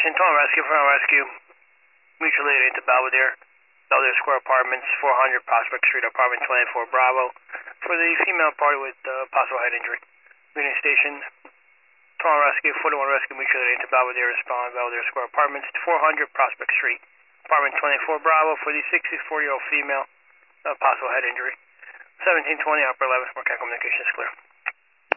Station, Tunnel Rescue, Tunnel Rescue, mutual aid into Belvedere Square Apartments, 400 Prospect Street, Apartment 24 Bravo, for the female party with possible head injury. Union Station, Tunnel Rescue, 41 Rescue, mutual aid into Belvedere, respond, Belvedere Square Apartments, 400 Prospect Street, Apartment 24 Bravo, for the 64-year-old female, possible head injury. 1720 Upper 11th, Marquette Communications clear.